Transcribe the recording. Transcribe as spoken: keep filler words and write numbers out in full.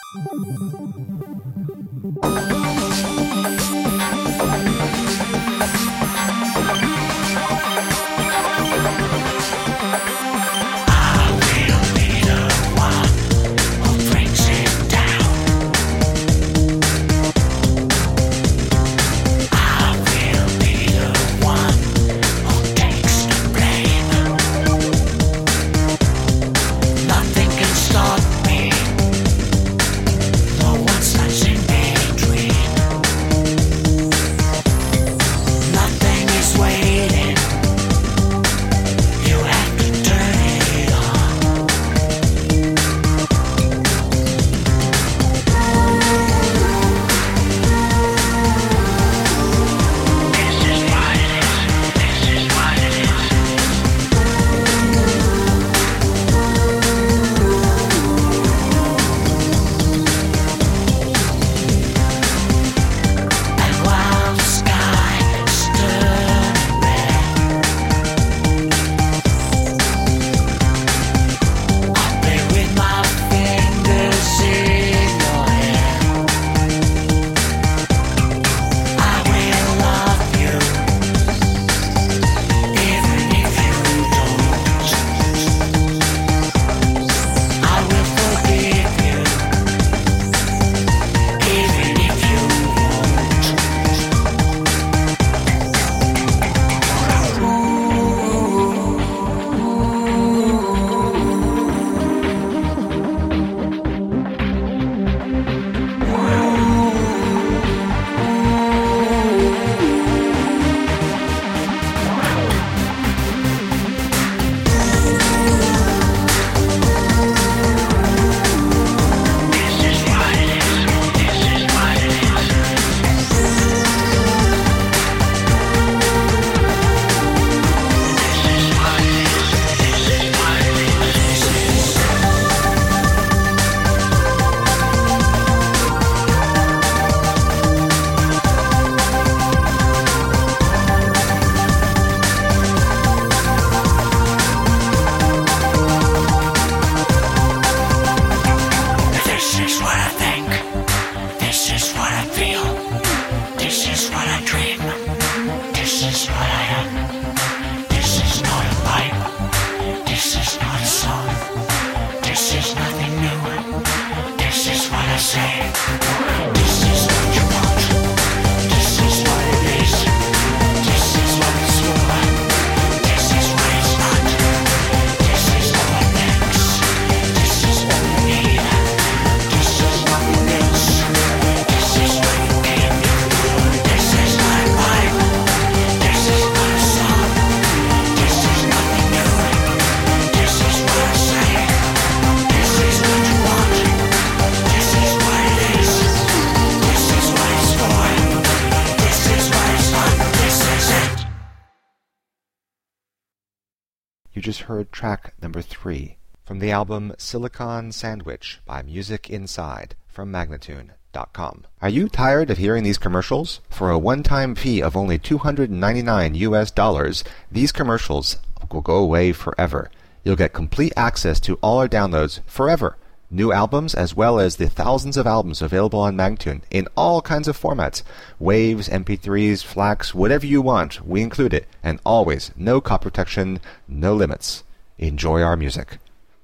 You just heard track number three from the album Silicon Sandwich by Music Inside from Magnatune dot com. Are you tired of hearing these commercials? For a one-time fee of only two hundred ninety-nine U S dollars, these commercials will go away forever. You'll get complete access to all our downloads forever. New albums as well as the thousands of albums available on Magnatune in all kinds of formats. Waves, M P threes, FLACs, whatever you want, we include it. And always, no copy protection, no limits. Enjoy our music.